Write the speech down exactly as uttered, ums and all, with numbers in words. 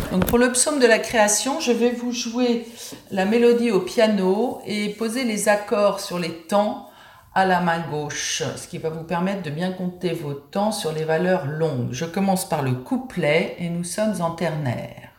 Donc pour le psaume de la création, je vais vous jouer la mélodie au piano et poser les accords sur les temps à la main gauche, ce qui va vous permettre de bien compter vos temps sur les valeurs longues. Je commence par le couplet et nous sommes en ternaire.